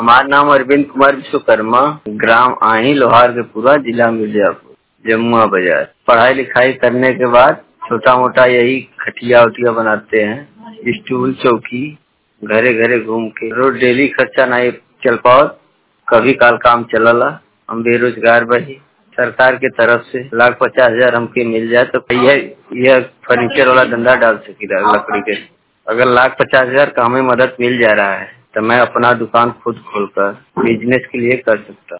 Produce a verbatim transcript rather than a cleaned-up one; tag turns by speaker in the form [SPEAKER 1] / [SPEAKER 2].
[SPEAKER 1] हमारा नाम अरविंद कुमार विश्वकर्मा, ग्राम आही, लोहार के पूरा, जिला मिर्जापुर, जमुआ बाजार। पढ़ाई लिखाई करने के बाद छोटा मोटा यही खटिया उटिया बनाते हैं, स्टूल चौकी, घरे घरे घूम के। रोज डेली खर्चा नहीं चल पाओ, कभी काल काम चलला। हम बेरोजगार बही, सरकार के तरफ से लाख पचास हजार हमके मिल जाए तो यह यह फर्नीचर वाला धंधा डाल सकी लकड़ी के। अगर लाख पचास हजार का हमें मदद मिल जा रहा है तो मैं अपना दुकान खुद खोलकर बिजनेस के लिए कर सकता।